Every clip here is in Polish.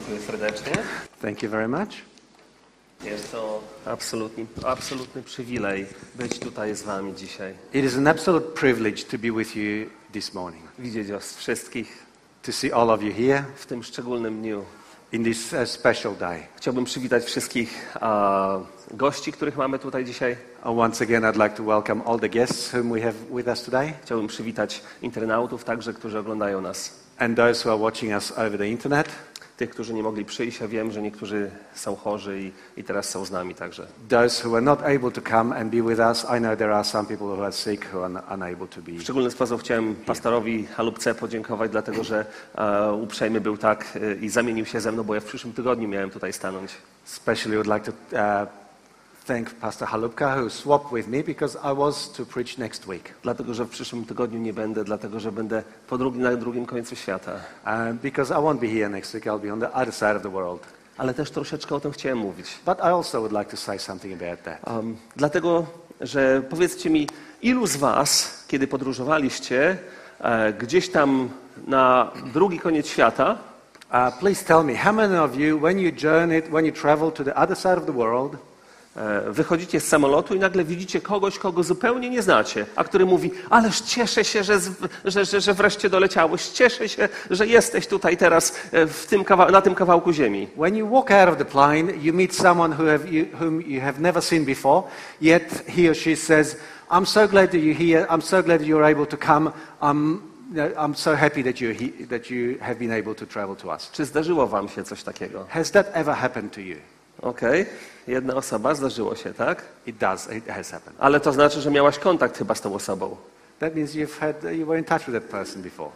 Dziękuję serdecznie. Thank you very much. Jest to absolutny przywilej być tutaj z wami dzisiaj. It is an absolute privilege to be with you this morning, Widzieć was wszystkich to see all of you here w tym szczególnym dniu. in this special day. Chciałbym przywitać wszystkich gości, których mamy tutaj dzisiaj. Once again, I'd like to welcome all the guests whom we have with us today Chciałbym przywitać internautów także, którzy oglądają nas. and those who are watching us over the internet. Tych, którzy nie mogli przyjść, ja wiem, że niektórzy są chorzy i teraz są z nami także. Those who are not able to come and be with us, I know there are some people who are sick who are unable to be. W szczególny sposób chciałem pastorowi Halupce podziękować, dlatego że uprzejmy był tak i zamienił się ze mną, bo ja w przyszłym tygodniu miałem tutaj stanąć. Especially would like to thank Pastor Halupka who swapped with me because I was to preach next week. Dlatego, że w przyszłym tygodniu nie będę, dlatego, że będę na drugim końcu świata. Because I won't be here next week, I'll be on the other side of the world. Ale też troszeczkę o tym chciałem mówić. But I also would like to say something about that. Dlatego, że powiedzcie mi, ilu z was, kiedy podróżowaliście gdzieś tam na drugi koniec świata, Please tell me, how many of you, when you travel to the other side of the world, wychodzicie z samolotu i nagle widzicie kogoś, kogo zupełnie nie znacie, a który mówi, ależ cieszę się, że wreszcie doleciałeś, cieszę się, że jesteś tutaj teraz na tym kawałku ziemi. when you walk out of the plane, you meet someone whom you have never seen before, yet he or she says, I'm so glad that you're here, I'm so glad that you're able to come, I'm so happy that you have been able to travel to us. Czy zdarzyło wam się coś takiego? Has that ever happened to you? Okej, jedna osoba, zdarzyło się, tak? It has happened. Ale to znaczy, że miałaś kontakt chyba z tą osobą. That means you were in touch with that person before.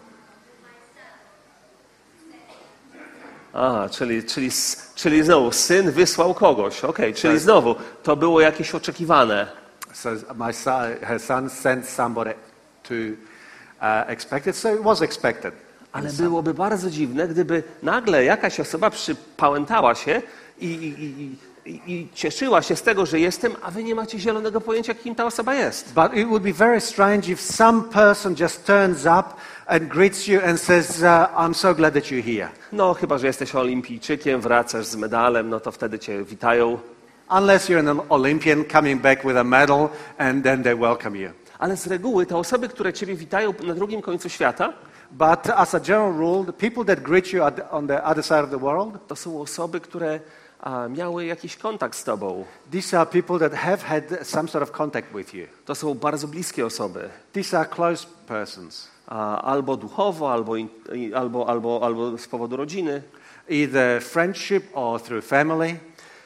Czyli znowu syn wysłał kogoś. Okej, czyli znowu to było jakieś oczekiwane. So her son sent somebody to expect it, so it was expected. Ale byłoby bardzo dziwne, gdyby nagle jakaś osoba przypałętała się i cieszyła się z tego, że jestem, a wy nie macie zielonego pojęcia, kim ta osoba jest. But it would be very strange if some person just turns up and greets you and says, I'm so glad that you're here. No, chyba że jesteś olimpijczykiem, wracasz z medalem, no to wtedy cię witają. Unless you're an Olympian coming back with a medal and then they welcome you. Ale z reguły te osoby, które ciebie witają na drugim końcu świata, But as a general rule, the people that greet you on the other side of the world, to są osoby, które miały jakiś kontakt z tobą. these are people that have had some sort of contact with you. To są bardzo bliskie osoby. These are close persons. Albo duchowo, albo z powodu rodziny. Either friendship or through family.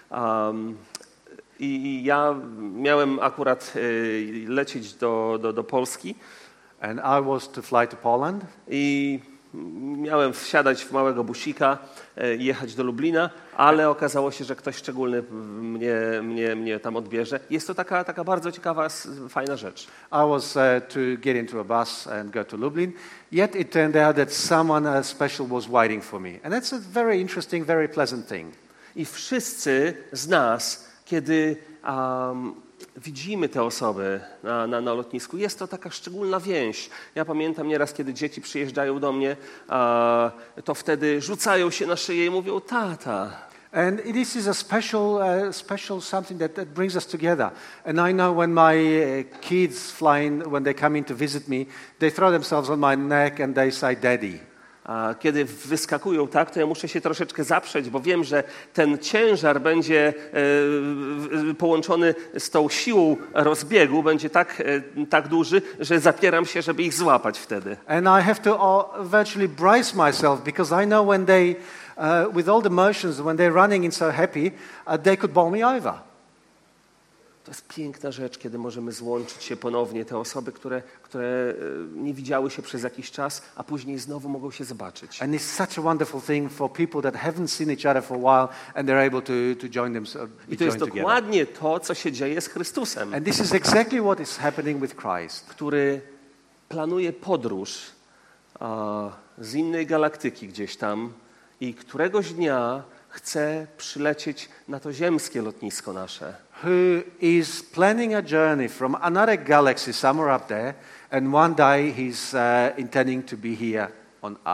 I ja miałem akurat lecieć do Polski. And I was to fly to Poland. I miałem wsiadać w małego busika i jechać do Lublina, ale okazało się, że ktoś szczególny mnie tam odbierze. Jest to taka bardzo ciekawa, fajna rzecz. I was to get into a bus and go to Lublin, yet it turned out that someone special was waiting for me. And that's a very interesting, very pleasant thing. I wszyscy z nas, kiedy widzimy te osoby na lotnisku, jest to taka szczególna więź. Ja pamiętam nieraz, kiedy dzieci przyjeżdżają do mnie, to wtedy rzucają się na szyję i mówią, tata. And this is a special something that brings us together. And I know when my kids when they come in to visit me, they throw themselves on my neck and they say, Daddy. A kiedy wyskakują tak, to ja muszę się troszeczkę zaprzeć, bo wiem, że ten ciężar będzie połączony z tą siłą rozbiegu, będzie tak duży, że zapieram się, żeby ich złapać wtedy. And I have to virtually brace myself because I know when they, with all the motions, when they're running in so happy, they could bowl me over. To jest piękna rzecz, kiedy możemy złączyć się ponownie, te osoby, które nie widziały się przez jakiś czas, a później znowu mogą się zobaczyć. And it's such a wonderful thing for people that haven't seen each other for a while and they're able to join them. I to jest dokładnie to, co się dzieje z Chrystusem. And this is exactly what is happening with Christ. Który planuje podróż z innej galaktyki gdzieś tam i któregoś dnia chce przylecieć na to ziemskie lotnisko nasze. Who is planning a journey from another galaxy somewhere up there, and one day he's intending to be here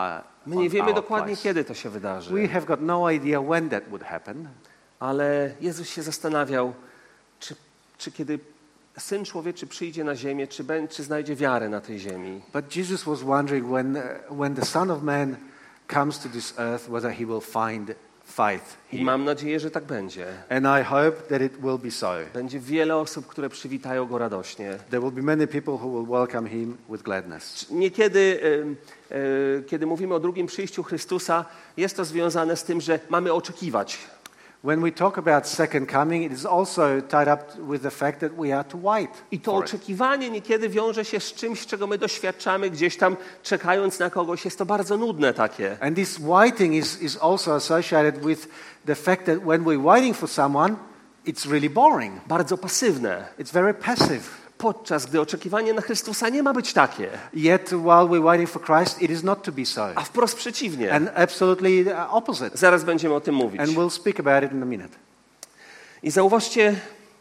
My nie wiemy our dokładnie, place. kiedy to się wydarzy. We have got no idea when that would happen. Ale Jezus się zastanawiał, czy kiedy Syn Człowieczy przyjdzie na ziemię, czy znajdzie wiarę na tej ziemi. But Jesus was wondering when the Son of Man comes to this earth, whether he will find faith I here. mam nadzieję, że tak będzie. And I hope that it will be so. Będzie wiele osób, które przywitają Go radośnie. There will be many people who will welcome him with gladness. Niekiedy, kiedy mówimy o drugim przyjściu Chrystusa, jest to związane z tym, że mamy oczekiwać. When we talk about second coming, it is also tied up with the fact that we are to wait I to for it. oczekiwanie niekiedy wiąże się z czymś, czego my doświadczamy gdzieś tam, czekając na kogoś. Jest to bardzo nudne takie. And this waiting is also associated with the fact that when we're waiting for someone, it's really boring. Bardzo pasywne. It's very passive. Podczas gdy oczekiwanie na Chrystusa nie ma być takie, Yet while we're waiting for Christ, it is not to be so. a wprost przeciwnie. And absolutely opposite. Zaraz będziemy o tym mówić. And we'll speak about it in a minute. I zauważcie,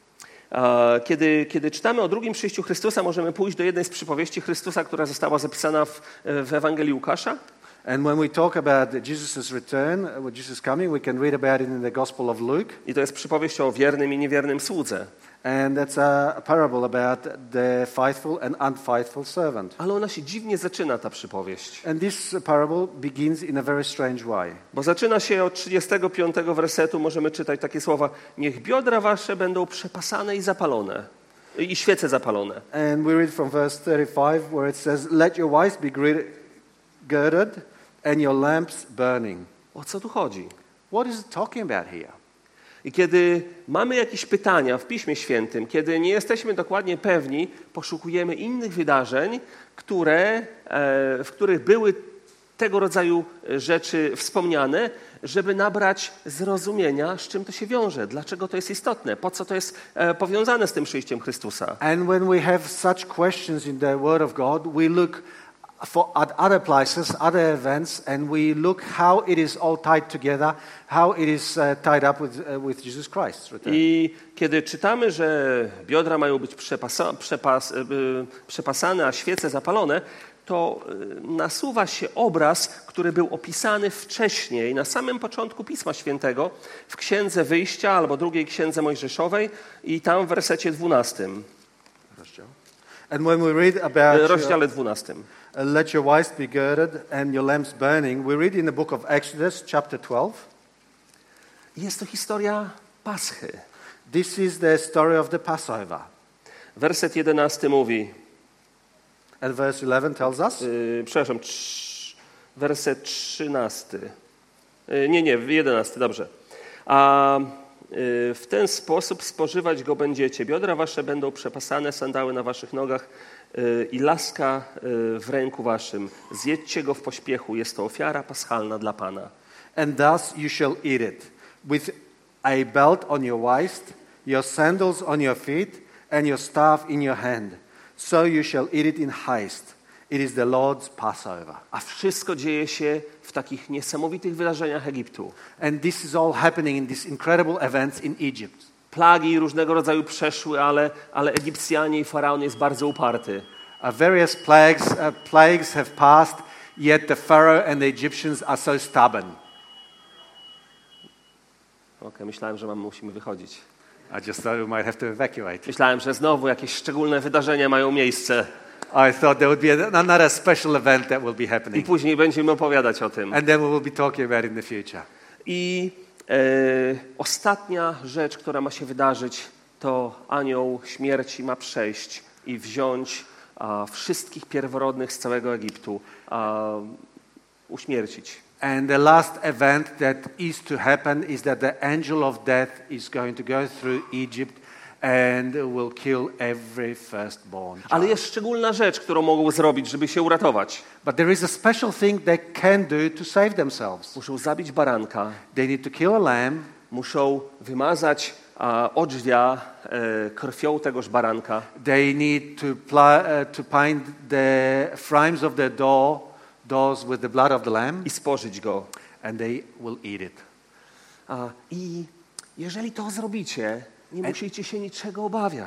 kiedy czytamy o drugim przyjściu Chrystusa, możemy pójść do jednej z przypowieści Chrystusa, która została zapisana w Ewangelii Łukasza. And when we talk about Jesus' return, Jesus' coming, we can read about it in the Gospel of Luke. I to jest przypowieść o wiernym i niewiernym słudze. And that's a parable about the faithful and unfaithful servant. Ale ona się dziwnie zaczyna, ta przypowieść. And this parable begins in a very strange way. Bo zaczyna się od 35 wersetu, możemy czytać takie słowa: niech biodra wasze będą przepasane i zapalone, i świece zapalone. And we read from verse 35 where it says, let your waist be girded and your lamps burning. O co tu chodzi? What is it talking about here? I kiedy mamy jakieś pytania w Piśmie Świętym, kiedy nie jesteśmy dokładnie pewni, poszukujemy innych wydarzeń, w których były tego rodzaju rzeczy wspomniane, żeby nabrać zrozumienia, z czym to się wiąże, dlaczego to jest istotne, po co to jest powiązane z tym przyjściem Chrystusa. And when we have such questions in the Word of God, we look at other places, other events, and we look how it is all tied together, how it is tied up with Jesus Christ's return. I kiedy czytamy, że biodra mają być przepasane, a świece zapalone, to nasuwa się obraz, który był opisany wcześniej, na samym początku Pisma Świętego, w Księdze Wyjścia albo drugiej Księdze Mojżeszowej i tam w wersecie 12. And when we read about Rozdziale 12. let your waist be girded and your lamps burning, we read in the book of Exodus, chapter 12. Jest to historia Paschy. This is the story of the Passover. Werset 11 mówi, And verse 11 tells us, werset 13. Nie, 11, dobrze. A w ten sposób spożywać go będziecie. Biodra wasze będą przepasane, sandały na waszych nogach i laska w ręku waszym. Zjedźcie go w pośpiechu. Jest to ofiara paschalna dla Pana. and thus you shall eat it, with a belt on your waist, your sandals on your feet, and your staff in your hand. So you shall eat it in haste. It is the Lord's Passover. A wszystko dzieje się w takich niesamowitych wydarzeniach Egiptu. And this is all happening in these incredible events in Egypt. Plagi różnego rodzaju przeszły, ale Egipcjanie i Faraon jest bardzo uparty. Various plagues have passed, yet the Pharaoh and the Egyptians are so stubborn. Okej, myślałem, że musimy wychodzić. I just thought we might have to evacuate. Myślałem, że znowu jakieś szczególne wydarzenia mają miejsce I thought there would be another special event that will be i happening. później będziemy opowiadać o tym. And then we will be talking about it in the future. I ostatnia rzecz, która ma się wydarzyć, to anioł śmierci ma przejść i wziąć wszystkich pierworodnych z całego Egiptu, uśmiercić. And the last event that is to happen is that the angel of death is going to go through Egypt and will kill every firstborn child. Ale jest szczególna rzecz, którą mogą zrobić, żeby się uratować. But there is a special thing they can do to save themselves. Muszą zabić baranka, They need to kill a lamb, muszą wymazać odrzwia krwią tegoż baranka they need to paint the frames of their doors with the blood of the lamb, i spożyć go. and they will eat it. I jeżeli to zrobicie, nie musicie się niczego obawiać.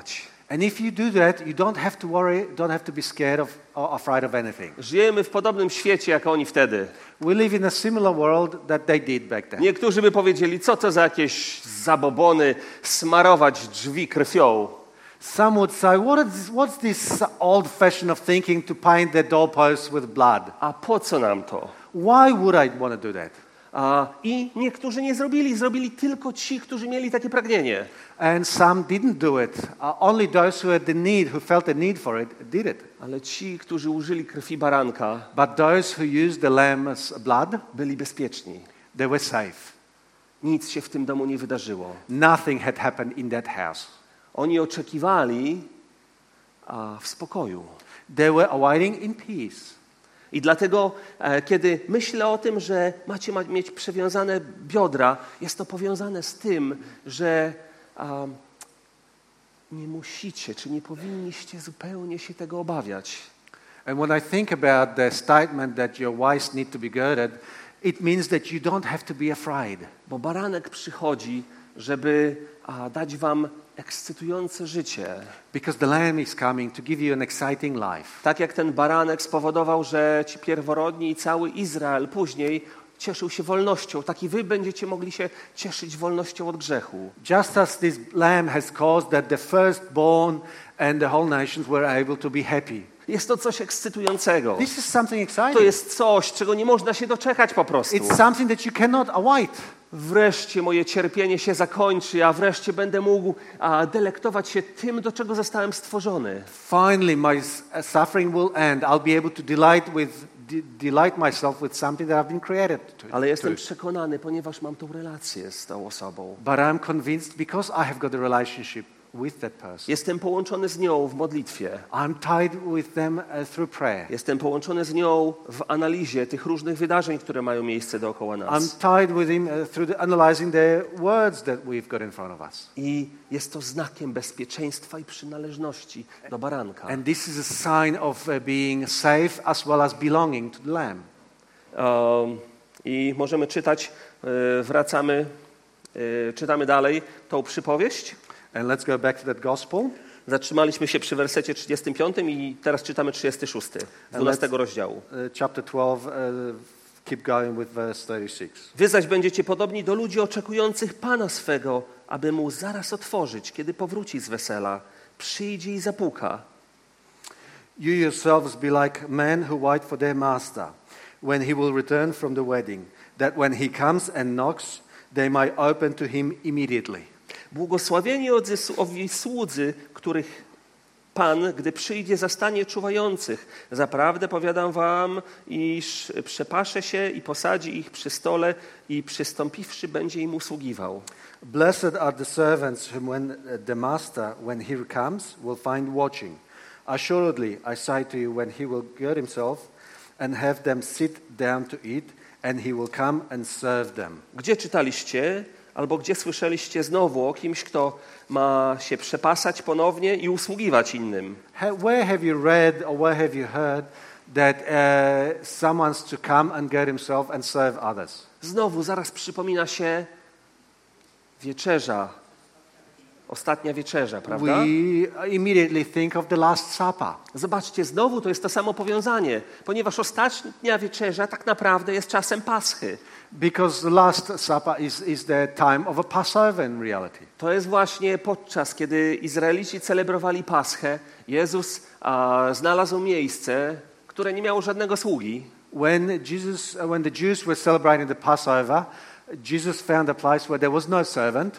And if you do that, you don't have to worry, don't have to be scared of or afraid of anything. Żyjemy w podobnym świecie, jak oni wtedy. We live in a similar world that they did back then. Niektórzy by powiedzieli, co to za jakieś zabobony, smarować drzwi krwią. Some would say, what's this old fashion of thinking to paint the doorposts with blood? A po co nam to? Why would I want to do that? I niektórzy nie zrobili tylko ci, którzy mieli takie pragnienie. And some didn't do it. Only those who had the need, who felt the need for it, did it. Ale ci, którzy użyli krwi baranka, But those who used the lamb's blood, byli bezpieczni. they were safe. Nic się w tym domu nie wydarzyło. Nothing had happened in that house. Oni oczekiwali w spokoju. They were awaiting in peace. I dlatego, kiedy myślę o tym, że macie mieć przewiązane biodra, jest to powiązane z tym, że nie musicie, czy nie powinniście zupełnie się tego obawiać. And when I think about the statement that your waist need to be girded, it means that you don't have to be afraid. Bo baranek przychodzi, żeby dać wam ekscytujące życie. Because the Lamb is coming to give you an exciting life. Tak jak ten baranek spowodował, że ci pierworodni i cały Izrael później cieszył się wolnością, tak i wy będziecie mogli się cieszyć wolnością od grzechu. Just as this Lamb has caused that the firstborn and the whole nations were able to be happy. Jest to coś ekscytującego. This is something exciting. To jest coś, czego nie można się doczekać po prostu. It's something that you cannot await. Wreszcie moje cierpienie się zakończy, a wreszcie będę mógł delektować się tym, do czego zostałem stworzony. Finally, my suffering will end. I'll be able to delight myself with something that I've been created to. Ale jestem przekonany, ponieważ mam tą relację z tą osobą. But I'm convinced because I have got a relationship with that person. Jestem połączony z nią w modlitwie. I'm tied with them through prayer. Jestem połączony z nią w analizie tych różnych wydarzeń, które mają miejsce dookoła nas. I'm tied with him through analyzing the words that we've got in front of us. I jest to znakiem bezpieczeństwa i przynależności do baranka. And this is a sign of being safe as well as belonging to the Lamb. I możemy czytać, czytamy dalej tą przypowieść. And let's go back to that gospel. Zatrzymaliśmy się przy wersecie 35 i teraz czytamy 36, 12 rozdziału. Chapter 12, keep going with verse 36. Wy zaś będziecie podobni do ludzi oczekujących Pana swego, aby mu zaraz otworzyć, kiedy powróci z wesela. Przyjdzie i zapuka. You yourselves be like men who wait for their master, when he will return from the wedding, that when he comes and knocks, they may open to him immediately. Błogosławieni owi słudzy, których Pan, gdy przyjdzie, zastanie czuwających. Zaprawdę powiadam wam, iż przepasze się i posadzi ich przy stole i przystąpiwszy będzie im usługiwał. Blessed are the servants whom the master, when he comes, will find watching. Assuredly, I say to you, when he will gird himself and have them sit down to eat, and he will come and serve them. Gdzie czytaliście, albo gdzie słyszeliście znowu o kimś, kto ma się przepasać ponownie i usługiwać innym? Where have you read or where have you heard that someone's to come and gird himself and serve others? Znowu zaraz przypomina się wieczerza, ostatnia wieczerza, prawda? We immediately think of the Last Supper. Zobaczcie, znowu to jest to samo powiązanie, ponieważ ostatnia wieczerza tak naprawdę jest czasem Paschy. Because the Last Supper is the time of a Passover in reality. To jest właśnie podczas, kiedy Izraelici celebrowali Paschę, Jezus znalazł miejsce, które nie miało żadnego sługi. When the Jews were celebrating the Passover, Jesus found a place where there was no servant.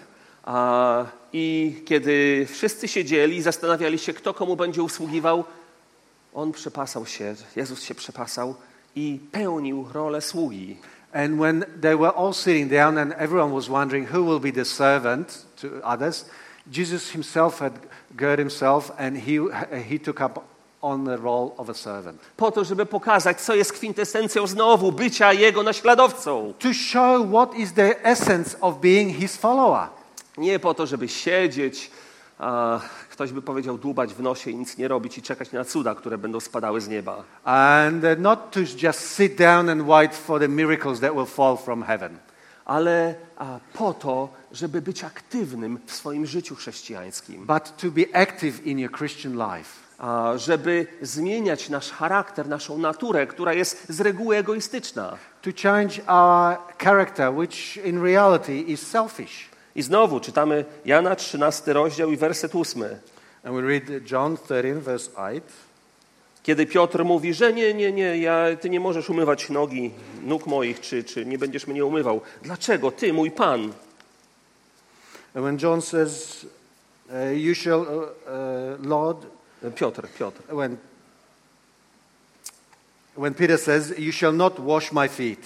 I kiedy wszyscy siedzieli i zastanawiali się, kto komu będzie usługiwał, on przepasał się, Jezus się przepasał i pełnił rolę sługi. And when they were all sitting down and everyone was wondering who will be the servant to others, Jesus himself had girded himself and he took up on the role of a servant. Po to, żeby pokazać, co jest kwintesencją znowu bycia Jego naśladowcą. To show what is the essence of being his follower. Nie po to, żeby siedzieć, ktoś by powiedział dłubać w nosie i nic nie robić i czekać na cuda, które będą spadały z nieba. And not to just sit down and wait for the miracles that will fall from heaven. ale po to, żeby być aktywnym w swoim życiu chrześcijańskim. but to be active in your Christian life. Żeby zmieniać nasz charakter, naszą naturę, która jest z reguły egoistyczna. To change our character, which in reality is selfish. I znowu czytamy Jana 13 rozdział i werset 8. And we read John 13, verse 8. Kiedy Piotr mówi, że nie, ty nie możesz umywać nóg moich, czy nie będziesz mnie umywał. Dlaczego? Ty, mój Pan. And when John says, you shall, Lord, Piotr. when Peter says, you shall not wash my feet.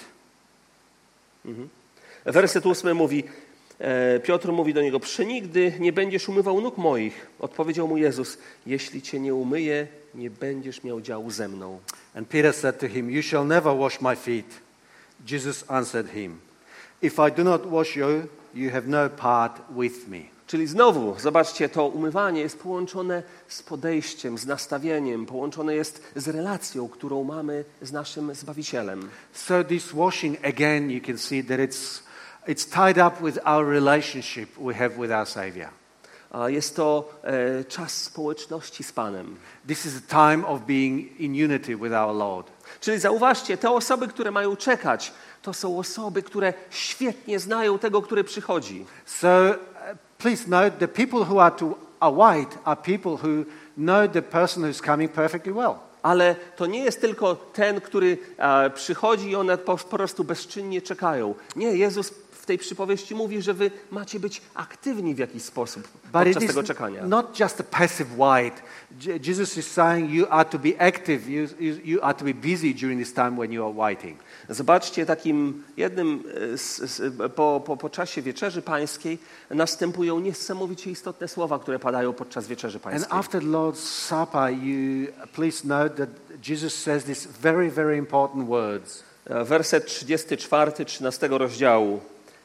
Werset 8 mówi, Piotr mówi do niego, przenigdy nie będziesz umywał nóg moich. Odpowiedział mu Jezus, jeśli cię nie umyję, nie będziesz miał działu ze mną. And Peter said to him, you shall never wash my feet. Jesus answered him, if I do not wash you, you have no part with me. Czyli znowu, zobaczcie, to umywanie jest połączone z podejściem, z nastawieniem, połączone jest z relacją, którą mamy z naszym Zbawicielem. So this washing, again, you can see that it's tied up with our relationship we have with our Savior. Jest to czas społeczności z Panem. This is a time of being in unity with our Lord. Czyli zauważcie, te osoby, które mają czekać, to są osoby, które świetnie znają tego, który przychodzi. So please note, the people who are white are people who know the person who's coming perfectly well. Ale to nie jest tylko ten, który przychodzi i one po prostu bezczynnie czekają. Nie, Jezus w tej przypowieści mówi, że wy macie być aktywni w jakiś sposób podczas tego czekania. Not just a passive white. Jesus is saying you are to be active, you are to be busy during this time when you are waiting. Zobaczcie, takim jednym po czasie Wieczerzy Pańskiej następują niesamowicie istotne słowa, które padają podczas Wieczerzy Pańskiej. And after the Lord's Supper, please note that Jesus says these very, very important words. Werset 34, 13 rozdziału.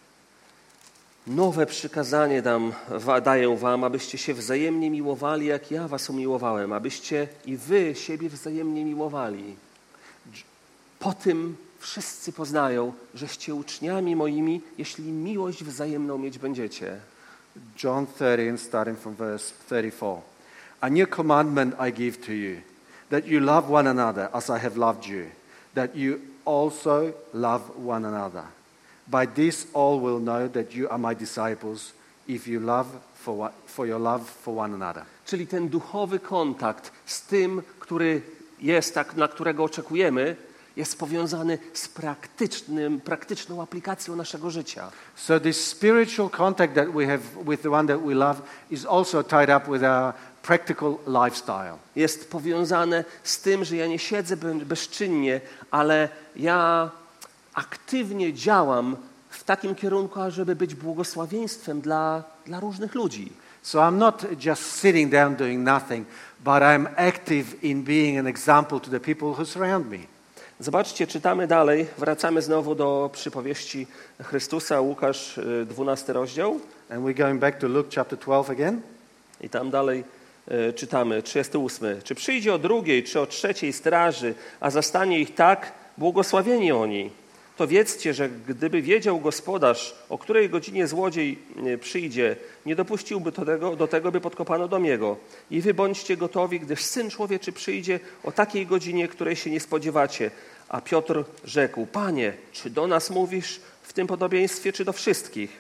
Nowe przykazanie daję wam, abyście się wzajemnie miłowali, jak ja was umiłowałem, abyście i wy siebie wzajemnie miłowali. Po tym wszyscy poznają, żeście uczniami moimi, jeśli miłość wzajemną mieć będziecie. John 13, starting from verse 34. A new commandment I give to you, that you love one another as I have loved you, that you also love one another. By this all will know that you are my disciples, if you love for your love for one another. Czyli ten duchowy kontakt z tym, który jest, na którego oczekujemy, jest powiązany z praktyczną aplikacją naszego życia. So this spiritual contact that we have with the one that we love is also tied up with our practical lifestyle. Jest powiązane z tym, że ja nie siedzę bezczynnie, ale ja aktywnie działam w takim kierunku, ażeby być błogosławieństwem dla różnych ludzi. So I'm not just sitting down doing nothing, but I'm active in being an example to the people who surround me. Zobaczcie, czytamy dalej, wracamy znowu do przypowieści Chrystusa, Łukasz 12 rozdział. And we're going back to Luke chapter 12 again. I tam dalej czytamy, 38. Czy przyjdzie o drugiej, czy o trzeciej straży, a zastanie ich tak, błogosławieni oni. To wiedzcie, że gdyby wiedział gospodarz, o której godzinie złodziej przyjdzie, nie dopuściłby do tego, by podkopano dom jego. I wy bądźcie gotowi, gdyż Syn Człowieczy przyjdzie o takiej godzinie, której się nie spodziewacie. A Piotr rzekł, Panie, czy do nas mówisz w tym podobieństwie, czy do wszystkich?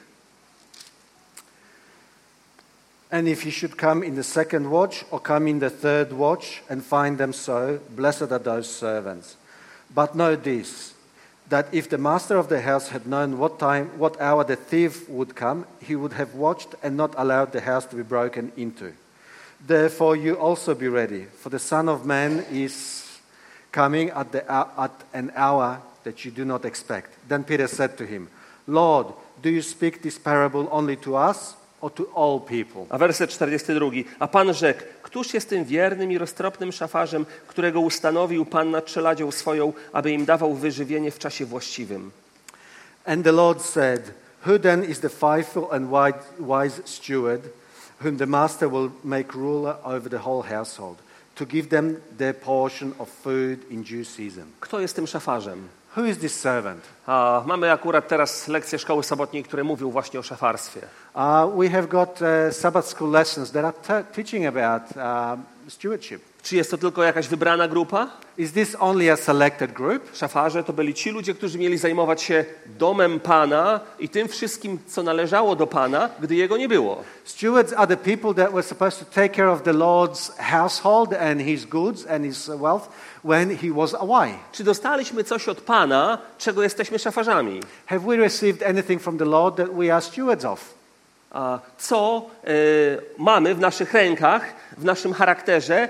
And if he should come in the second watch or come in the third watch and find them so, blessed are those servants. But know this, that if the master of the house had known what hour the thief would come, he would have watched and not allowed the house to be broken into. Therefore you also be ready, for the Son of Man is coming at an hour that you do not expect. Then Peter said to him, Lord, do you speak this parable only to us or to all people? A werset 42. A Pan rzekł, któż jest tym wiernym i roztropnym szafarzem, którego ustanowił Pan nad czeladzią swoją, aby im dawał wyżywienie w czasie właściwym? And the Lord said, who then is the faithful and wise steward, whom the master will make ruler over the whole household, to give them their portion of food in due season? Kto jest tym szafarzem? Who is this servant? Mamy akurat teraz lekcję szkoły sobotniej, które mówią właśnie o szafarstwie. We have got Sabbath school lessons that are teaching about stewardship. Czy jest to tylko jakaś wybrana grupa? Is this only a selected group? Szafarze to byli ci ludzie, którzy mieli zajmować się domem Pana i tym wszystkim, co należało do Pana, gdy Jego nie było. Stewards are the people that were supposed to take care of the Lord's household and his goods and his wealth when he was away. Czy dostaliśmy coś od Pana, czego jesteśmy szafarzami? Have we received anything from the Lord that we are stewards of? Co mamy w naszych rękach, w naszym charakterze,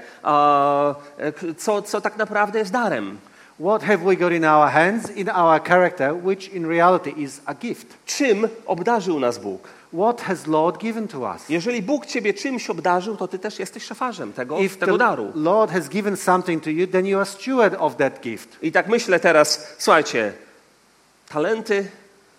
co tak naprawdę jest darem? What have we got in our hands, in our character, which in reality is a gift? Czym obdarzył nas Bóg? What has Lord given to us? Jeżeli Bóg ciebie czymś obdarzył, to ty też jesteś szafarzem tego the daru. Lord has given something to you, then you are steward of that gift. I tak myślę teraz, słuchajcie, talenty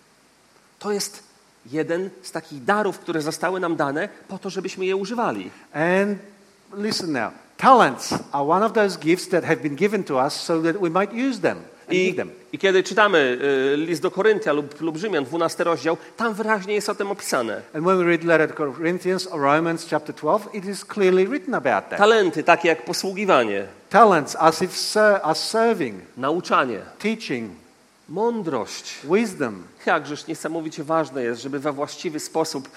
to jest jeden z takich darów, które zostały nam dane po to, żebyśmy je używali. And listen now, talents are one of those gifts that have been given to us so that we might use them. I kiedy czytamy list do Koryntia lub Rzymian, 12 rozdział, tam wyraźnie jest o tym opisane. And when we read letter to Corinthians or Romans chapter 12, it is clearly written about that. Talenty takie jak posługiwanie, Talents as serving, nauczanie, teaching, mądrość. wisdom. Jakżeż niesamowicie ważne jest, żeby we właściwy sposób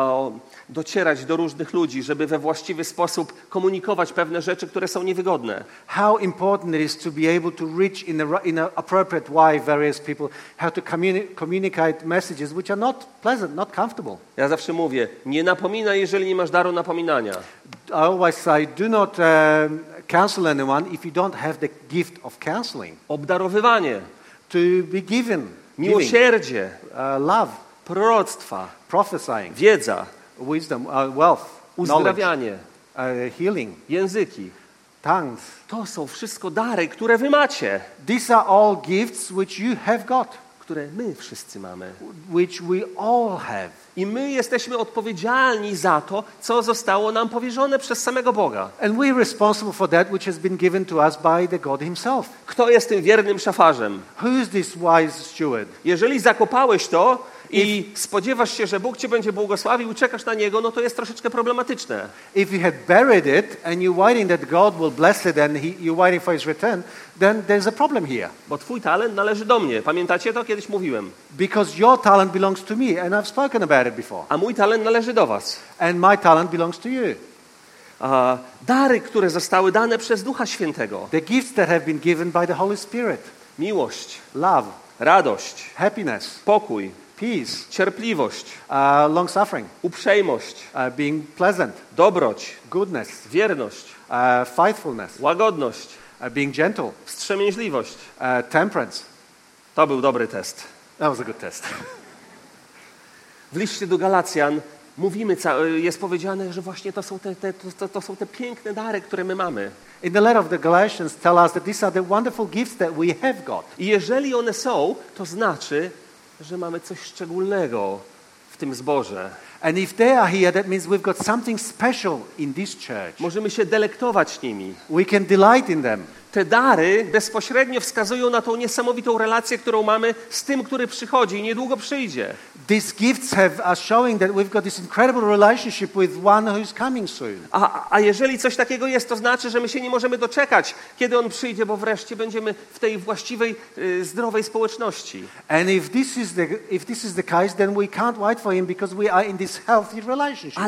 docierać do różnych ludzi, żeby we właściwy sposób komunikować pewne rzeczy, które są niewygodne. How important it is to be able to reach in an appropriate way various people, how to communicate messages which are not pleasant, not comfortable. Ja zawsze mówię, nie napominaj, jeżeli nie masz daru napominania. I always say, do not counsel anyone if you don't have the gift of counseling. Obdarowywanie, To be given, miłosierdzie, love, proroctwa, prophesying, wiedza, wisdom, wealth, uzdrawianie, healing, języki. tongues. To są wszystko dary, które wy macie, These are all gifts which you have got, które my wszyscy mamy. which we all have. I my jesteśmy odpowiedzialni za to, co zostało nam powierzone przez samego Boga. And we're responsible for that which has been given to us by the God himself. Kto jest tym wiernym szafarzem? Who is this wise steward? Jeżeli zakopałeś to i spodziewasz się, że Bóg cię będzie błogosławił, czekasz na Niego, no to jest troszeczkę problematyczne. If you had buried it and you're waiting that God will bless it and you're waiting for his return, then there's a problem here. Bo twój talent należy do mnie. Pamiętacie to? Kiedyś mówiłem. Because your talent belongs to me and I've spoken about it before. A mój talent należy do was. And my talent belongs to you. Dary, które zostały dane przez Ducha Świętego. The gifts that have been given by the Holy Spirit. Miłość, Love, radość, happiness, pokój, peace, cierpliwość, long suffering, uprzejmość, being pleasant, dobroć, goodness, wierność, faithfulness, łagodność, being gentle, wstrzemięźliwość. temperance. To był dobry test. That was a good test. W liście do Galacjan jest powiedziane, że właśnie to są te piękne dary, które my mamy. In the letter of the Galatians tell us that these are the wonderful gifts that we have got. I jeżeli one są, to znaczy, że mamy coś szczególnego w tym zborze. And if they are here, that means we've got something special in this church. Możemy się delektować nimi. We can delight in them. Te dary bezpośrednio wskazują na tą niesamowitą relację, którą mamy z tym, który przychodzi i niedługo przyjdzie. These gifts are showing that we've got this incredible relationship with one who's coming soon. A jeżeli coś takiego jest, to znaczy, że my się nie możemy doczekać, kiedy On przyjdzie, bo wreszcie będziemy w tej właściwej, zdrowej społeczności. And if this is the case, then we can't wait for him because we are in this healthy relationship.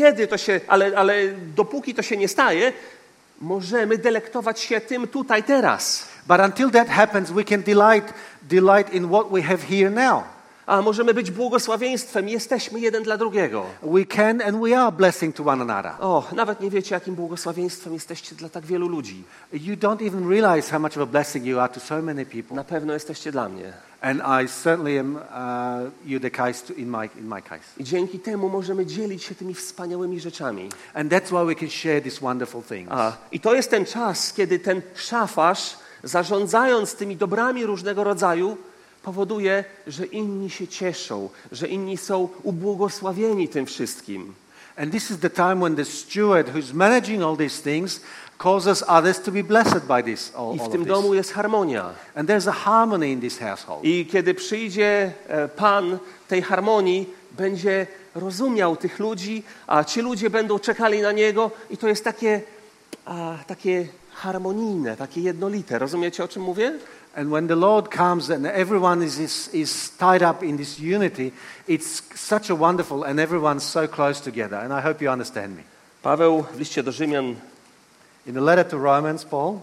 Ale dopóki to się nie staje, możemy delektować się tym tutaj teraz. But until that happens, we can delight in what we have here now. A możemy być błogosławieństwem, jesteśmy jeden dla drugiego. We can and we are blessing to one another. Nawet nie wiecie, jakim błogosławieństwem jesteście dla tak wielu ludzi. You don't even realize how much of a blessing you are to so many people. Na pewno jesteście dla mnie. And I certainly am you the case in my case. I dzięki temu możemy dzielić się tymi wspaniałymi rzeczami. And that's why we can share these wonderful things. I to jest ten czas, kiedy ten szafarz, zarządzając tymi dobrami różnego rodzaju, powoduje, że inni się cieszą, że inni są ubłogosławieni tym wszystkim. And this is the time when the steward who's managing all these things causes others to be blessed by this. I w tym domu jest harmonia. And there's a harmony in this household. I kiedy przyjdzie Pan tej harmonii, będzie rozumiał tych ludzi, a ci ludzie będą czekali na Niego i to jest takie harmonijne, takie jednolite. Rozumiecie, o czym mówię? And when the Lord comes and everyone is tied up in this unity, it's such a wonderful and everyone's so close together. And I hope you understand me. Paweł w liście do Rzymian In the letter to Romans, Paul,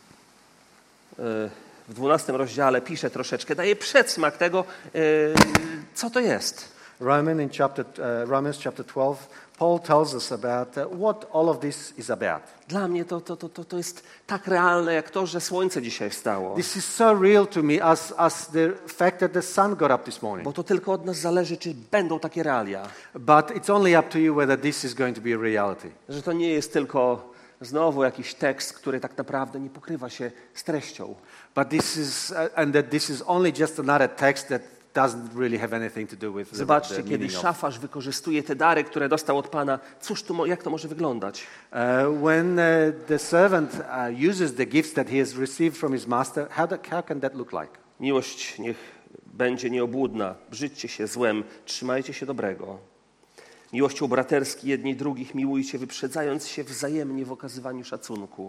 w 12 rozdziale pisze troszeczkę, daje przedsmak tego, co to jest. Romans chapter 12, Paul tells us about what all of this is about. Dla mnie to jest tak realne, jak to, że słońce dzisiaj wstało. This is so real to me as the fact that the sun got up this morning. Bo to tylko od nas zależy, czy będą takie realia. But it's only up to you whether this is going to be a reality. Że to nie jest tylko znowu jakiś tekst, który tak naprawdę nie pokrywa się z treścią. But this is only just another text that doesn't really have anything to do with the Zobaczcie, kiedy meaning of. szafarz wykorzystuje te dary, które dostał od Pana, jak to może wyglądać? When the servant uses the gifts that he has received from his master, how can that look like? Miłość niech będzie nieobłudna, brzydźcie się złem, trzymajcie się dobrego. Miłością braterski jedni drugich miłujcie, wyprzedzając się wzajemnie w okazywaniu szacunku.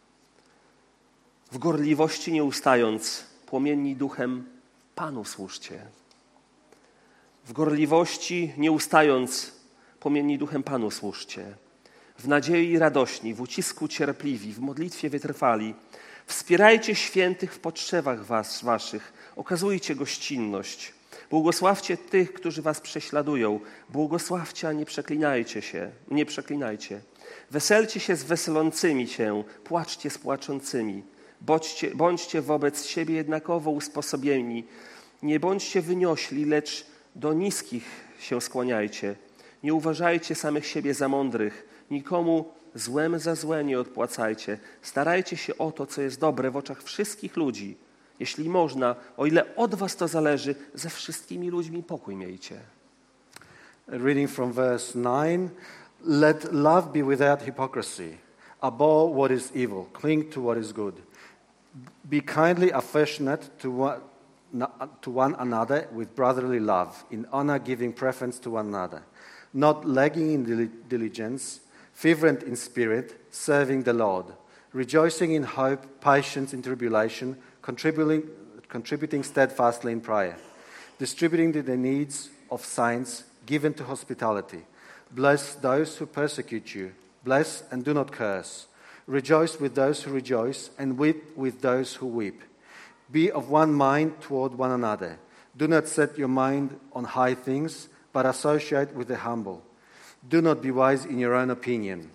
W gorliwości nie ustając, płomienni duchem Panu służcie. W gorliwości nie ustając, płomienni duchem Panu służcie. W nadziei radośni, w ucisku cierpliwi, w modlitwie wytrwali. Wspierajcie świętych w potrzebach waszych, okazujcie gościnność. Błogosławcie tych, którzy was prześladują. Błogosławcie, a nie przeklinajcie. Weselcie się z weselącymi się, płaczcie z płaczącymi. Bądźcie wobec siebie jednakowo usposobieni. Nie bądźcie wyniośli, lecz do niskich się skłaniajcie. Nie uważajcie samych siebie za mądrych. Nikomu złem za złe nie odpłacajcie. Starajcie się o to, co jest dobre w oczach wszystkich ludzi. Jeśli można, o ile od was to zależy, ze wszystkimi ludźmi pokój miejcie. Reading from verse 9, let love be without hypocrisy. Abhor what is evil, cling to what is good. Be kindly affectionate to one another with brotherly love, in honor giving preference to one another, not lagging in diligence, fervent in spirit, serving the Lord, rejoicing in hope, patience in tribulation, contributing steadfastly in prayer, distributing to the needs of saints, given to hospitality. Bless those who persecute you. Bless and do not curse. Rejoice with those who rejoice, and weep with those who weep. Be of one mind toward one another. Do not set your mind on high things, but associate with the humble. Do not be wise in your own opinion.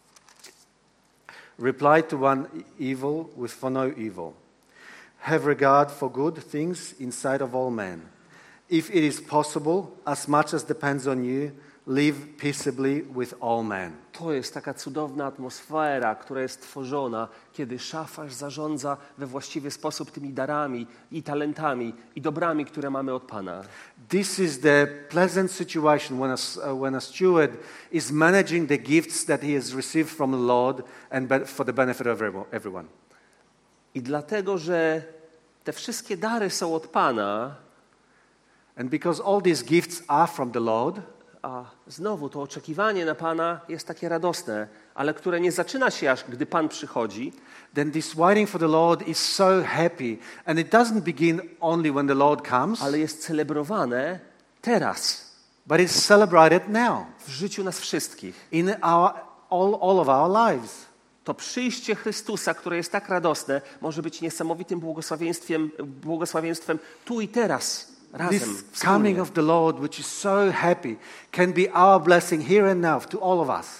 Reply to one evil for no evil. Have regard for good things in sight of all men. If it is possible, as much as depends on you, live peaceably with all men. To jest taka cudowna atmosfera, która jest tworzona, kiedy szafarz zarządza we właściwy sposób tymi darami i talentami i dobrami, które mamy od Pana. This is the pleasant situation when a steward is managing the gifts that he has received from the Lord and for the benefit of everyone. I dlatego, że te wszystkie dary są od Pana, and because all these gifts are from the Lord, a znowu to oczekiwanie na Pana jest takie radosne, ale które nie zaczyna się aż gdy Pan przychodzi. Then this waiting for the Lord is so happy, and it doesn't begin only when the Lord comes. Ale jest celebrowane teraz. But it's celebrated now. W życiu nas wszystkich. In all of our lives. To przyjście Chrystusa, które jest tak radosne, może być niesamowitym błogosławieństwem tu i teraz. Razem, this coming of the Lord, which is so happy, can be our blessing here and now to all of us.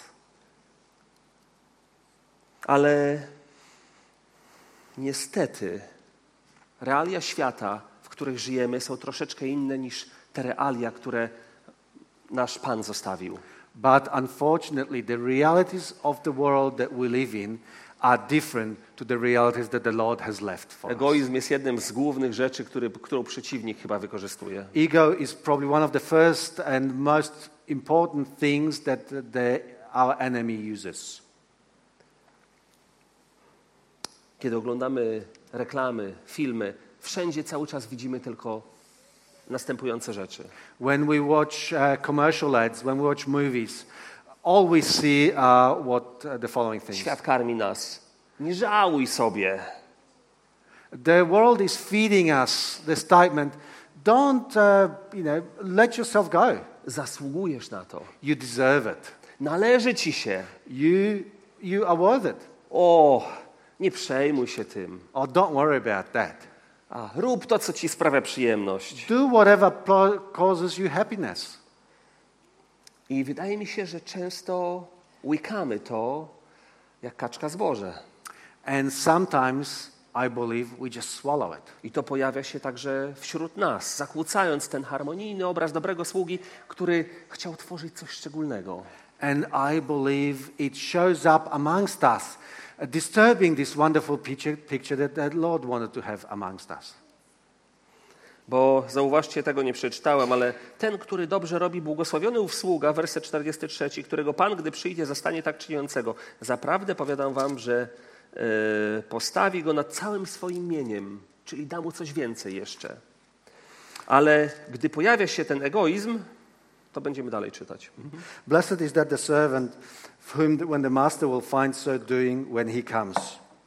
Ale niestety realia świata, w których żyjemy, są troszeczkę inne niż te realia, które nasz Pan zostawił. But unfortunately, the realities of the world that we live in are different to the realities that the Lord has left for us. Egoizm jest jednym z głównych rzeczy, którą przeciwnik chyba wykorzystuje. Ego is probably one of the first and most important things that our enemy uses. Kiedy oglądamy reklamy, filmy, wszędzie cały czas widzimy tylko następujące rzeczy. When we watch commercial ads, when we watch movies, all we see are the following things. Świat karmi nas. Nie żałuj sobie. The world is feeding us the statement, don't, let yourself go. Zasługujesz na to. You deserve it. Należy ci się. You are worth it. O, nie przejmuj się tym. Oh, don't worry about that. Rób to, co ci sprawia przyjemność. Do whatever causes you happiness. I wydaje mi się, że często łykamy to jak kaczka zboże. And sometimes, I believe, we just swallow it. I to pojawia się także wśród nas, zakłócając ten harmonijny obraz dobrego sługi, który chciał tworzyć coś szczególnego. And I believe it shows up amongst us, disturbing this wonderful picture that the Lord wanted to have amongst us. Bo zauważcie, tego nie przeczytałem, ale ten, który dobrze robi, błogosławiony ów sługa, werset 43, którego Pan, gdy przyjdzie, zastanie tak czyniącego. Zaprawdę powiadam wam, że postawi go nad całym swoim mieniem, czyli da mu coś więcej jeszcze. Ale gdy pojawia się ten egoizm, to będziemy dalej czytać. Blessed is that the servant when the master will find so doing when he comes.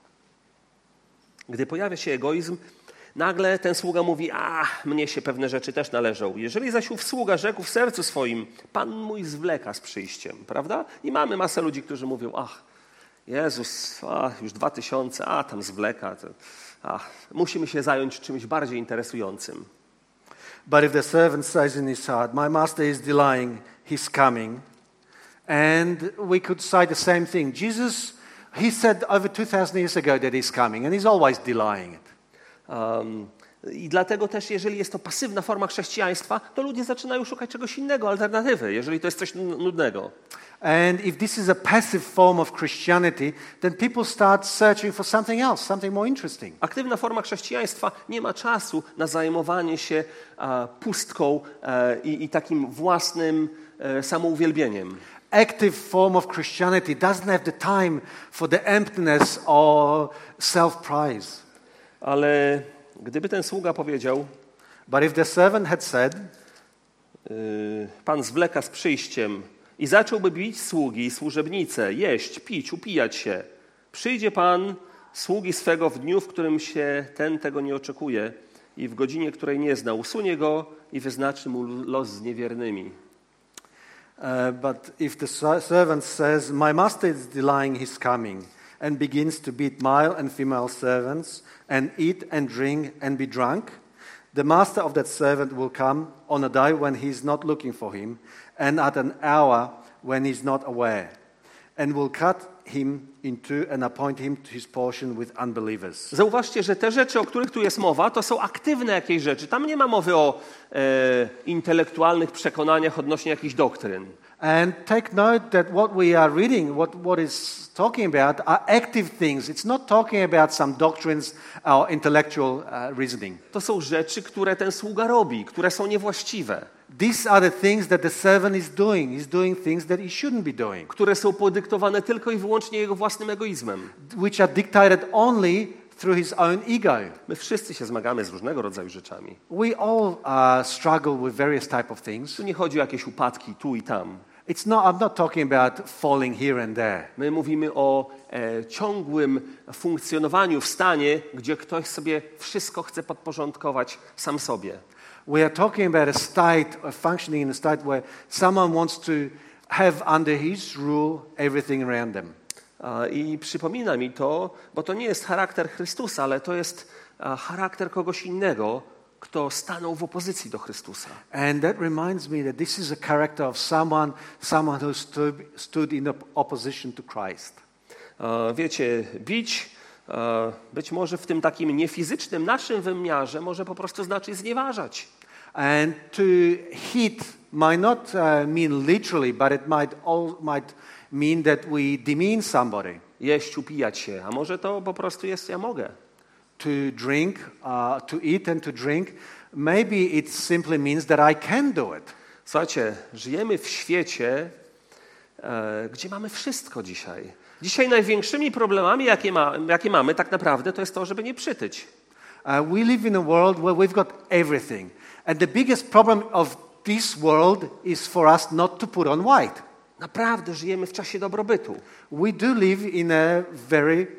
Gdy pojawia się egoizm, nagle ten sługa mówi, mnie się pewne rzeczy też należą. Jeżeli zaś ów sługa rzekł w sercu swoim, Pan mój zwleka z przyjściem, prawda? I mamy masę ludzi, którzy mówią, Jezus, już 2000, tam zwleka. Musimy się zająć czymś bardziej interesującym. But if the servant says in his heart, my master is delaying his coming, and we could say the same thing. Jesus, he said over 2000 years ago that he's coming, and he's always delaying it. I dlatego też, jeżeli jest to pasywna forma chrześcijaństwa, to ludzie zaczynają szukać czegoś innego, alternatywy, jeżeli to jest coś nudnego. And if this is a passive form of Christianity, then people start searching for something else, something more interesting. Aktywna forma chrześcijaństwa nie ma czasu na zajmowanie się pustką i takim własnym samouwielbieniem. Active form of Christianity doesn't have the time for the emptiness or self-praise. Ale gdyby ten sługa powiedział, but if the servant had said, Pan zwleka z przyjściem i zacząłby bić sługi i służebnice, jeść, pić, upijać się, przyjdzie Pan sługi swego w dniu, w którym się ten tego nie oczekuje i w godzinie, której nie zna, usunie go i wyznaczy mu los z niewiernymi. But if the servant says, my master is delaying his coming, and begins to beat male and female servants, and eat and drink and be drunk, the master of that servant will come on a day when he is not looking for him, and at an hour when he is not aware, and will cut him in two and appoint him to his portion with unbelievers. Zauważcie, że te rzeczy, o których tu jest mowa, to są aktywne jakieś rzeczy. Tam nie ma mowy o intelektualnych przekonaniach odnośnie jakichś doktryn. And take note that what we are reading, what is talking about, are active things. It's not talking about some doctrines or intellectual reasoning. To są rzeczy, które ten sługa robi, które są niewłaściwe. These are the things that the servant is doing. He's doing things that he shouldn't be doing. Które są podyktowane tylko i wyłącznie jego własnym egoizmem. Which are dictated only through his own ego. My wszyscy się zmagamy z różnego rodzaju rzeczami. We all struggle with various type of things. Tu nie chodzi o jakieś upadki tu i tam. I'm not talking about falling here and there. My mówimy o ciągłym funkcjonowaniu w stanie, gdzie ktoś sobie wszystko chce podporządkować sam sobie. We are talking about a state, functioning in a state where someone wants to have under his rule everything around them. I przypomina mi to, bo to nie jest charakter Chrystusa, ale to jest charakter kogoś innego, kto stanął w opozycji do Chrystusa. And that reminds me that this is a character of someone who stood in opposition to Christ. Wiecie, bić być może w tym takim niefizycznym naszym wymiarze może po prostu znaczyć znieważać. And to hit might not mean literally, but it might mean that we demean somebody. Jeść, upijać się, a może to po prostu jest ja mogę. To drink, to eat and to drink, maybe it simply means that I can do it. Słuchajcie, żyjemy w świecie, gdzie mamy wszystko dzisiaj. Dzisiaj największymi problemami, jakie mamy tak naprawdę, to jest to, żeby nie przytyć. We live in a world where we've got everything. And the biggest problem of this world is for us not to put on white. Naprawdę żyjemy w czasie dobrobytu. We do live in a very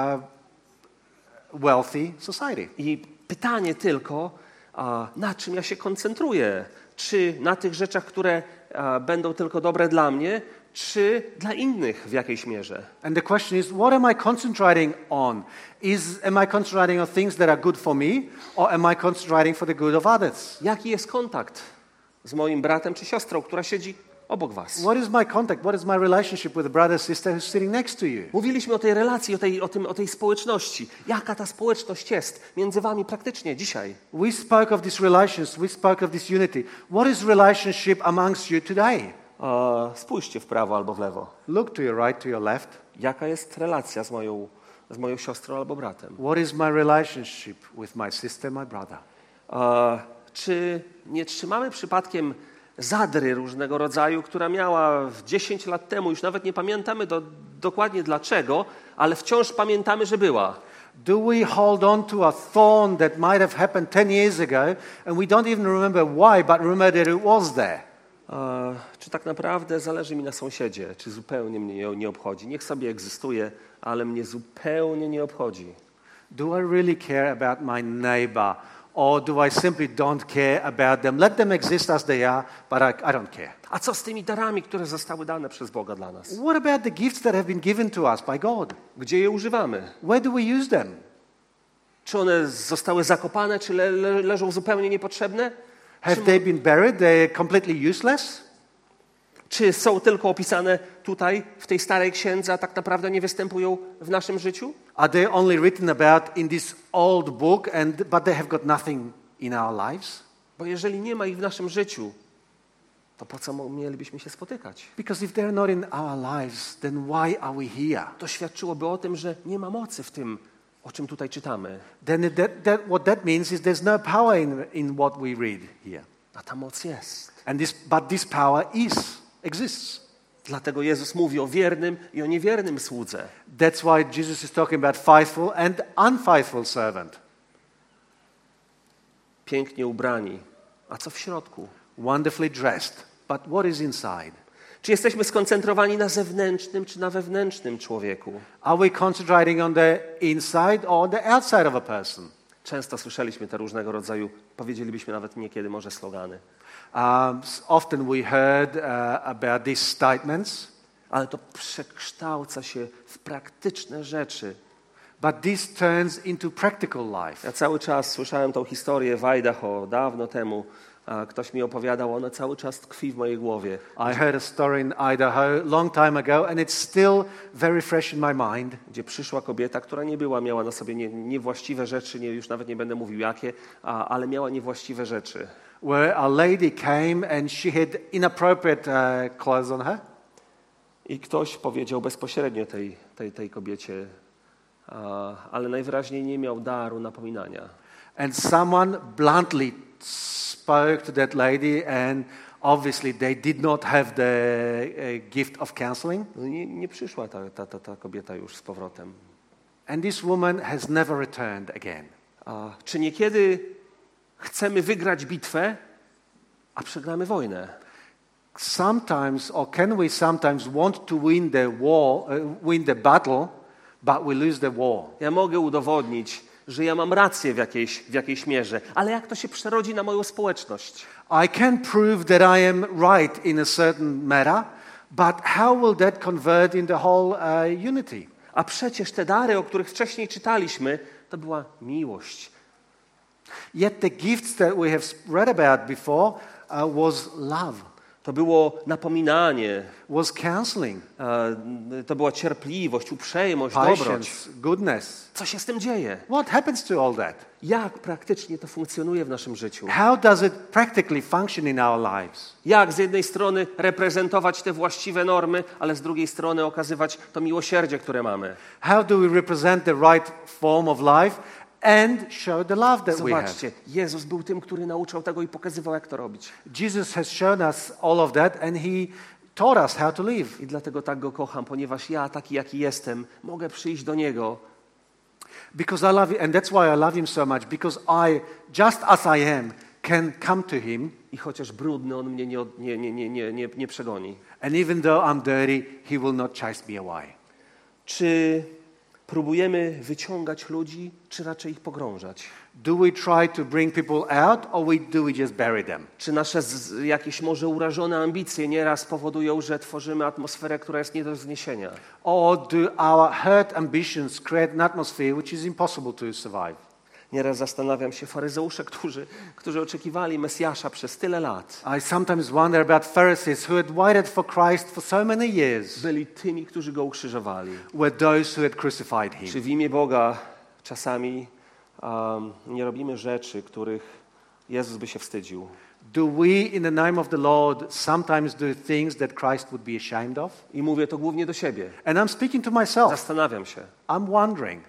wealthy society. I pytanie tylko, na czym ja się koncentruję? Czy na tych rzeczach, które będą tylko dobre dla mnie, czy dla innych w jakiejś mierze? And the question is, what am I concentrating on? Am I concentrating on things that are good for me, or am I concentrating for the good of others? Jaki jest kontakt z moim bratem czy siostrą, która siedzi obok was? What is my contact? What is my relationship with a brother or sister who's sitting next to you? Mówiliśmy o tej relacji, o tej społeczności. Jaka ta społeczność jest między wami praktycznie dzisiaj? We spoke of this relations, we spoke of this unity. What is relationship amongst you today? Spójrzcie w prawo albo w lewo. Look to your right, to your left. Jaka jest relacja z moją siostrą albo bratem? What is my relationship with my sister, my brother? Czy nie trzymamy przypadkiem zadry różnego rodzaju, która miała 10 lat temu, już nawet nie pamiętamy dokładnie dlaczego, ale wciąż pamiętamy, że była. Do we hold on to a thorn that might have happened 10 years ago and we don't even remember why, but remember that it was there? Czy tak naprawdę zależy mi na sąsiedzie, czy zupełnie mnie nie obchodzi? Niech sobie egzystuje, ale mnie zupełnie nie obchodzi. Do I really care about my neighbor? Or do I simply don't care about them? Let them exist as they are, but I don't care. A co z tymi darami, które zostały dane przez Boga dla nas? What about the gifts that have been given to us by God? Gdzie je używamy? Where do we use them? Czy one zostały zakopane, czy leżą zupełnie niepotrzebne? Have they been buried? They're completely useless? Czy są tylko opisane tutaj, w tej starej księdze, a tak naprawdę nie występują w naszym życiu? Are they only written about in this old book, but they have got nothing in our lives? Bo jeżeli nie ma ich w naszym życiu, to po co mielibyśmy się spotykać? Because if they're not in our lives, then why are we here? To świadczyłoby o tym, że nie ma mocy w tym, o czym tutaj czytamy. Then what that means is there's no power in what we read here. A ta moc jest. But this power exists. Dlatego Jezus mówi o wiernym i o niewiernym słudze. That's why Jesus is talking about faithful and unfaithful servant. Pięknie ubrani. A co w środku? Wonderfully dressed. But what is inside? Czy jesteśmy skoncentrowani na zewnętrznym czy na wewnętrznym człowieku? Are we concentrating on the inside or the outside of a person? Często słyszeliśmy te różnego rodzaju, powiedzielibyśmy nawet niekiedy może slogany. Often we heard about these statements. Ale to przekształca się w praktyczne rzeczy. But this turns into practical life. Ja cały czas słyszałem tą historię w Idaho dawno temu. Ktoś mi opowiadał, ona cały czas tkwi w mojej głowie. I heard a story in Idaho long time ago and it's still very fresh in my mind. Gdzie przyszła kobieta, która miała na sobie niewłaściwe rzeczy, już nawet nie będę mówił jakie, ale miała niewłaściwe rzeczy. Where a lady came and she had inappropriate clothes on her. I ktoś powiedział bezpośrednio tej kobiecie, ale najwyraźniej nie miał daru napominania. And someone bluntly spoke to that lady and obviously they did not have the gift of counseling. No nie przyszła ta kobieta już z powrotem. And this woman has never returned again. Czy niekiedy chcemy wygrać bitwę, a przegramy wojnę? Sometimes, or can we sometimes want to win the war, win the battle, but we lose the war. Ja mogę udowodnić, że ja mam rację w jakiejś mierze, ale jak to się przerodzi na moją społeczność? I can prove that I am right in a certain matter, but how will that convert in the whole unity? A przecież te dary, o których wcześniej czytaliśmy, to była miłość. Yet the gifts that we have read about before was love. To było napominanie. Was counseling. To była cierpliwość, uprzejmość, dobroć. Patience, goodness. Co się z tym dzieje? What happens to all that? Jak praktycznie to funkcjonuje w naszym życiu? How does it practically function in our lives? Jak z jednej strony reprezentować te właściwe normy, ale z drugiej strony okazywać to miłosierdzie, które mamy? How do we represent the right form of life and show the love that we have. Zobaczcie, Jezus był tym, który nauczał tego i pokazywał, jak to robić. Jesus has shown us all of that and he taught us how to live. I dlatego tak Go kocham, ponieważ ja, taki jaki jestem, mogę przyjść do Niego. Because I love him, and that's why I love him so much, because I, just as I am, can come to him. I chociaż brudny, On mnie nie przegoni. And even though I'm dirty, he will not chase me away. Czy próbujemy wyciągać ludzi, czy raczej ich pogrążać? Do we try to bring people out, or do we just bury them? Czy nasze jakieś może urażone ambicje nieraz powodują, że tworzymy atmosferę, która jest nie do zniesienia? Or do our hurt ambitions create an atmosphere which is impossible to survive? Nieraz zastanawiam się, faryzeusze, którzy oczekiwali Mesjasza przez tyle lat, I sometimes wonder about Pharisees who had waited for Christ for so many years, byli tymi, którzy Go ukrzyżowali. were those who had crucified him. Czy w imię Boga czasami nie robimy rzeczy, których Jezus by się wstydził? Do we, in the name of the Lord, sometimes do things that Christ would be ashamed of? I mówię to głównie do siebie. And I'm speaking to myself. Zastanawiam się. I'm wondering.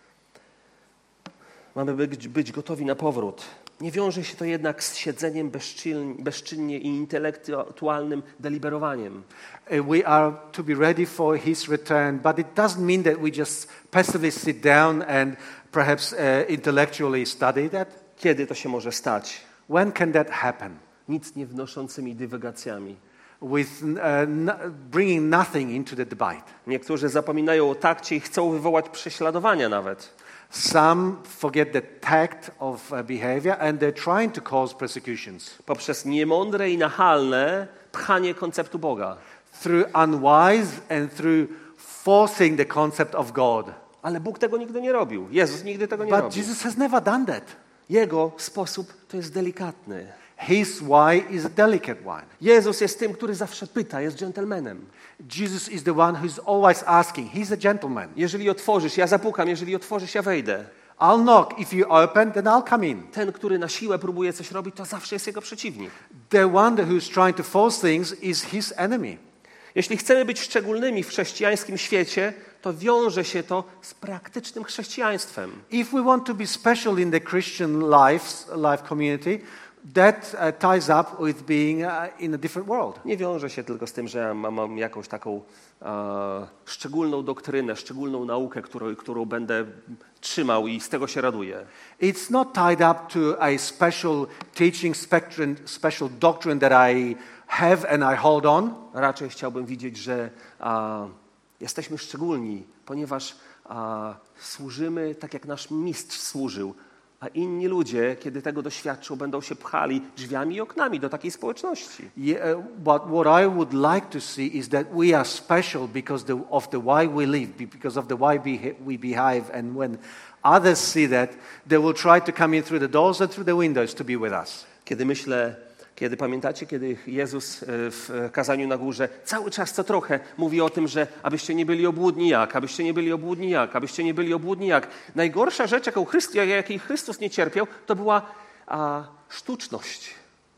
Mamy być gotowi na powrót. Nie wiąże się to jednak z siedzeniem bezczynnie i intelektualnym deliberowaniem. We are to be ready for his return, but it doesn't mean that we just passively sit down and perhaps intellectually study that. Kiedy to się może stać? When can that happen? Nic nie wnoszącymi dywagacjami. With bringing nothing into the debate. Niektórzy zapominają o takcie i chcą wywołać prześladowania nawet. Some forget the tact of behavior and they're trying to cause persecutions. Poprzez niemądre i nachalne pchanie konceptu Boga. Through unwise and through forcing the concept of God. Ale Bóg tego nigdy nie robił. Jezus nigdy tego nie But robił. Jesus has never done that. Jego sposób to jest delikatny. His why is a delicate one. Jezus jest tym, który zawsze pyta, jest dżentelmenem. Jesus is the one who's always asking. He's a gentleman. Jeżeli otworzysz, ja zapukam, jeżeli otworzysz, ja wejdę. I'll knock. If you open, then I'll come in. Ten, który na siłę próbuje coś robić, to zawsze jest jego przeciwnik. The one who's trying to force things is his enemy. Jeśli chcemy być szczególnymi w chrześcijańskim świecie, to wiąże się to z praktycznym chrześcijaństwem. If we want to be special in the Christian life community, that ties up with being in a different world. Nie wiąże się tylko z tym, że mam jakąś taką szczególną doktrynę, szczególną naukę, którą będę trzymał i z tego się raduję. It's not tied up to a special teaching spectrum, special doctrine that I have and I hold on. Raczej chciałbym widzieć, że jesteśmy szczególni, ponieważ służymy tak, jak nasz mistrz służył. A inni ludzie, kiedy tego doświadczą, będą się pchali drzwiami i oknami do takiej społeczności. But what I would like to see is that we are special because of the way we live, because of the way we behave. And when others see that, they will try to come in through the doors and through the windows to be with us. Kiedy pamiętacie, kiedy Jezus w kazaniu na górze cały czas co trochę mówi o tym, że abyście nie byli obłudni jak, abyście nie byli obłudni jak, abyście nie byli obłudni jak. Najgorsza rzecz, jakiej Chrystus nie cierpiał, to była sztuczność.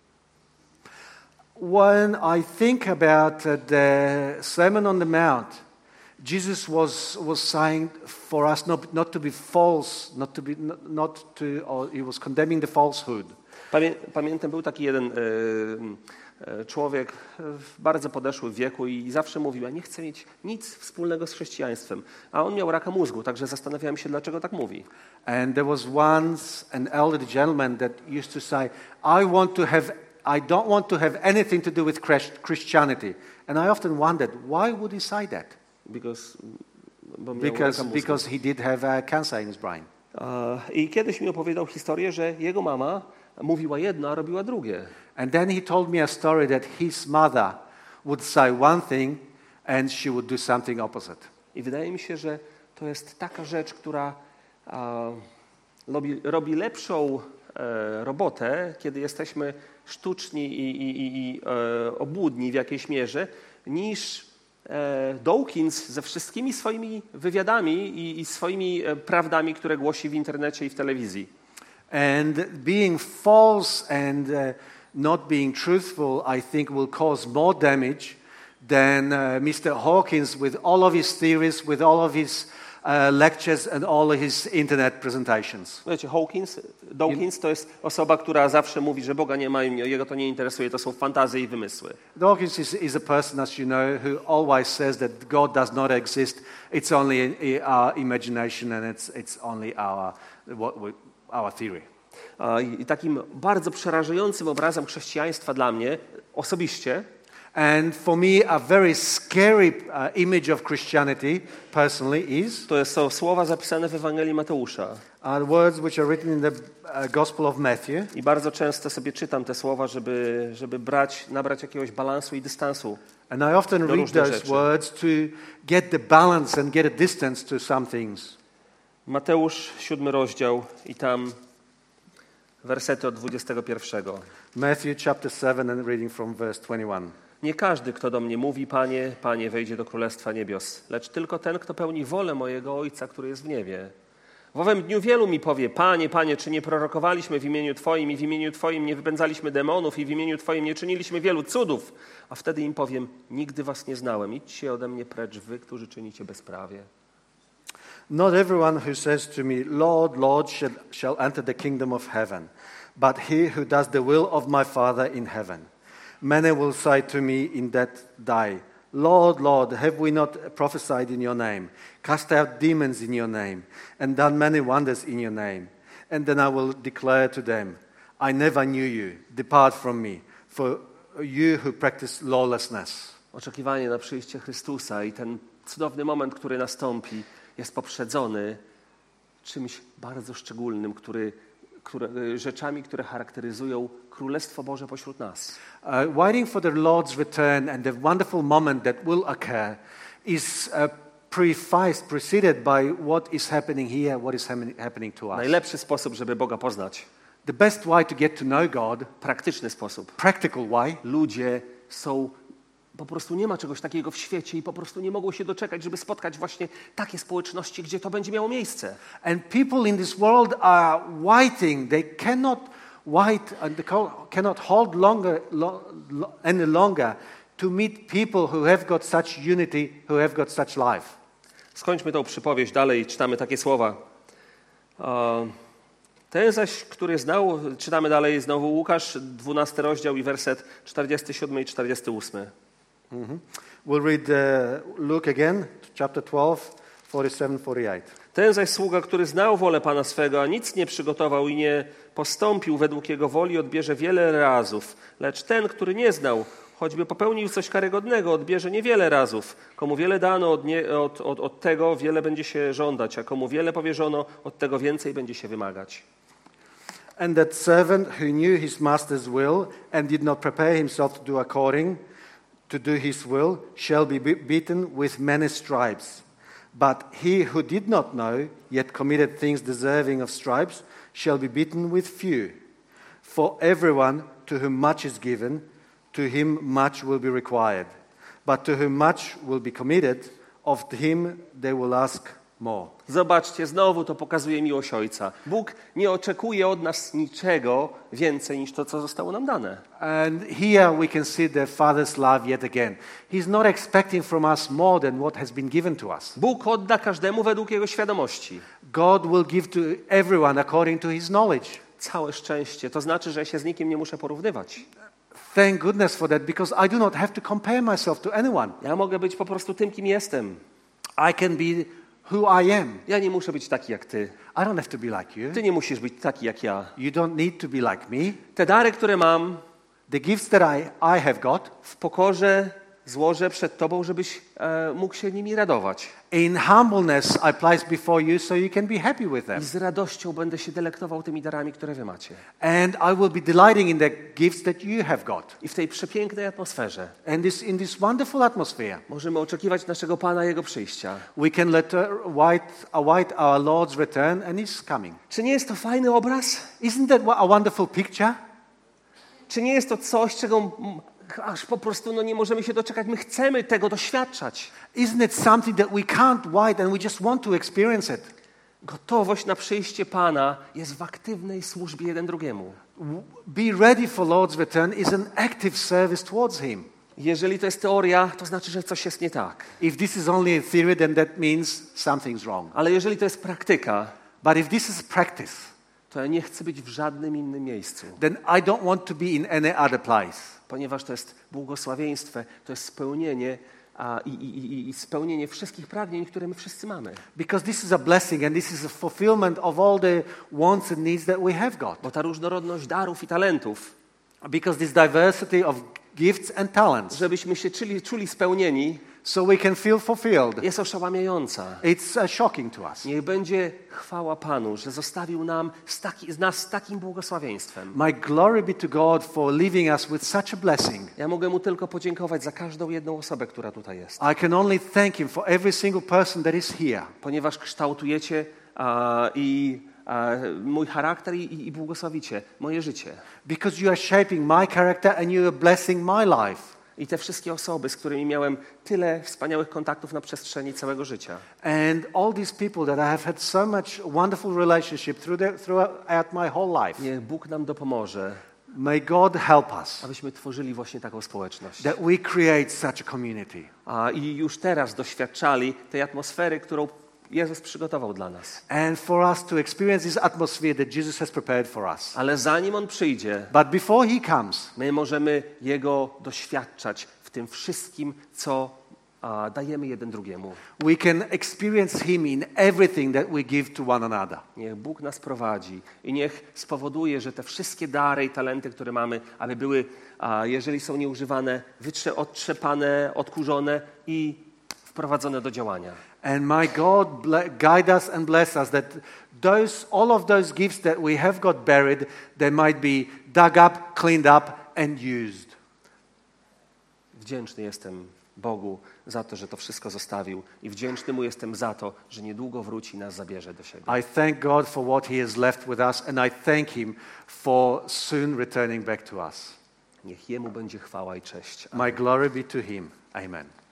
When I think about the Sermon on the Mount, Jesus was saying for us not to be false, or he was condemning the falsehood. Pamiętam, był taki jeden człowiek w bardzo podeszłym wieku i zawsze mówił, ja nie chcę mieć nic wspólnego z chrześcijaństwem. A on miał raka mózgu, także zastanawiałem się, dlaczego tak mówi. And there was once an elderly gentleman that used to say, I don't want to have anything to do with Christianity. And I often wondered, why would he say that? Because he did have cancer in his brain. I kiedyś mi opowiadał historię, że jego mama mówiła jedno, a robiła drugie. And then he told me a story that his mother would say one thing and she would do something opposite. I wydaje mi się, że to jest taka rzecz, która robi lepszą robotę, kiedy jesteśmy sztuczni i obłudni w jakiejś mierze, niż Dawkins ze wszystkimi swoimi wywiadami i swoimi prawdami, które głosi w internecie i w telewizji. And being false and not being truthful, I think, will cause more damage than Mr. Hawkins with all of his theories, with all of his lectures and all his internet presentations. Wiecie, Dawkins to jest osoba, która zawsze mówi, że Boga nie ma i jego to nie interesuje, to są fantazje i wymysły. Dawkins is a person, as you know, who always says that God does not exist. It's only our imagination and it's only our theory. I takim bardzo przerażającym obrazem chrześcijaństwa dla mnie osobiście And for me, a very scary image of Christianity, personally, is to są słowa zapisane w Ewangelii Mateusza. the words which are written in the Gospel of Matthew. I bardzo często sobie czytam te słowa, żeby nabrać jakiegoś balansu i dystansu. And I often do read różnych those rzeczy. words to get the balance and get a distance to some things. Mateusz, 7 rozdział i tam wersety od 21. Matthew chapter 7 and reading from verse 21. Nie każdy, kto do mnie mówi, Panie, Panie, wejdzie do Królestwa Niebios, lecz tylko ten, kto pełni wolę mojego Ojca, który jest w niebie. W owym dniu wielu mi powie, Panie, Panie, czy nie prorokowaliśmy w imieniu Twoim i w imieniu Twoim nie wypędzaliśmy demonów i w imieniu Twoim nie czyniliśmy wielu cudów? A wtedy im powiem, nigdy was nie znałem, idźcie ode mnie precz, wy, którzy czynicie bezprawie. Not everyone who says to me, Lord, Lord, shall enter the kingdom of heaven, but he who does the will of my Father in heaven. Many will say to me in that day, Lord, Lord, have we not prophesied in your name, cast out demons in your name, and done many wonders in your name? And then I will declare to them, I never knew you, depart from me, for you who practice lawlessness. Oczekiwanie na przyjście Chrystusa i ten cudowny moment, który nastąpi, jest poprzedzony czymś bardzo szczególnym, rzeczami, które charakteryzują Królestwo Boże pośród nas. Waiting for the Lord's return and the wonderful moment that will occur is preceded by what is happening here, what is happening to us. Najlepszy sposób, żeby Boga poznać, The best way to get to know God, praktyczny sposób. practical way, Ludzie są, po prostu nie ma czegoś takiego w świecie i po prostu nie mogą się doczekać, żeby spotkać właśnie takie społeczności, gdzie to będzie miało miejsce. and people in this world are waiting. They cannot wait and they cannot hold any longer to meet people who have got such unity, who have got such life. Skończmy tą przypowieść dalej, czytamy takie słowa. Ten zaś, który znał, czytamy dalej znowu Łukasz, 12 rozdział i werset 47 i 48. We'll read Luke again, chapter 12, 47-48. Ten zaś sługa, który znał wolę Pana swego, a nic nie przygotował i nie postąpił według jego woli, odbierze wiele razów. Lecz ten, który nie znał, choćby popełnił coś karygodnego, odbierze niewiele razów. Komu wiele dano, od tego wiele będzie się żądać, a komu wiele powierzono, od tego więcej będzie się wymagać. And that servant who knew his master's will and did not prepare himself to do his will shall be beaten with many stripes. But he who did not know, yet committed things deserving of stripes, shall be beaten with few. For everyone to whom much is given, to him much will be required. But to whom much will be committed, of him they will ask more. Zobaczcie, znowu to pokazuje miłość Ojca. Bóg nie oczekuje od nas niczego więcej niż to, co zostało nam dane. And here we can see the Father's love yet again. He's not expecting from us more than what has been given to us. Bóg odda każdemu według jego świadomości. God will give to everyone according to his knowledge. Całe szczęście. To znaczy, że ja się z nikim nie muszę porównywać. Thank goodness for that, because I do not have to compare myself to anyone. Ja mogę być po prostu tym, kim jestem. I can be who I am. Ja nie muszę być taki jak ty. I don't have to be like you. Ty nie musisz być taki jak ja. You don't need to be like me. Te dary, które mam, The gifts that I have got, w pokorze złożę przed Tobą, żebyś mógł się nimi radować. in humbleness I place before you so you can be happy with them. I z radością będę się delektował tymi darami, które wy macie. And I will be delighting in the gifts that you have got. I w tej przepięknej atmosferze And in this wonderful atmosphere, możemy oczekiwać naszego Pana, Jego przyjścia. we can await our Lord's return, and He's coming. Czy nie jest to fajny obraz? Isn't that a wonderful picture? Czy nie jest to coś, czego aż po prostu nie możemy się doczekać? My chcemy tego doświadczać. Isn't it something that we can't wait and we just want to experience it? Gotowość na przyjście Pana jest w aktywnej służbie jeden drugiemu. Be ready for Lord's return is an active service towards Him. Jeżeli to jest teoria, to znaczy, że coś jest nie tak. If this is only a theory, then that means something's wrong. Ale jeżeli to jest praktyka, But if this is practice, to ja nie chcę być w żadnym innym miejscu, then I don't want to be in any other place. ponieważ to jest błogosławieństwo, to jest spełnienie i spełnienie wszystkich pragnień, które my wszyscy mamy. Because this is a blessing and this is a fulfillment of all the wants and needs that we have got. Bo ta różnorodność darów i talentów, Because this diversity of gifts and talents, żebyśmy się czuli spełnieni, so we can feel fulfilled. jest oszałamiająca. It's shocking to us. Niech będzie chwała Panu, że zostawił nas z takim błogosławieństwem. My glory be to God for leaving us with such a blessing. Ja mogę Mu tylko podziękować za każdą jedną osobę, która tutaj jest. I can only thank Him for every single person that is here. Ponieważ kształtujecie mój charakter i błogosławicie moje życie. Because you are shaping my character and you are blessing my life. I te wszystkie osoby, z którymi miałem tyle wspaniałych kontaktów na przestrzeni całego życia. And all these people that I have had so much wonderful relationship throughout my whole life. Niech Bóg nam dopomoże, May God help us abyśmy tworzyli właśnie taką społeczność. that we create such a community. I już teraz doświadczali tej atmosfery, którą Jezus przygotował dla nas. And for us to experience this atmosphere that Jesus has prepared for us. Ale zanim On przyjdzie, But before He comes, my możemy Jego doświadczać w tym wszystkim, co dajemy jeden drugiemu. we can experience Him in everything that we give to one another. Niech Bóg nas prowadzi i niech spowoduje, że te wszystkie dary i talenty, które mamy, aby były, jeżeli są nieużywane, odtrzepane, odkurzone i wprowadzone do działania. And my God guide us and bless us that all of those gifts that we have got buried, they might be dug up, cleaned up and used. Wdzięczny jestem Bogu za to, że to wszystko zostawił i wdzięczny Mu jestem za to, że niedługo wróci i nas zabierze do siebie. I thank God for what He has left with us and I thank Him for soon returning back to us. Niech Jemu będzie chwała i cześć. My glory be to Him. Amen.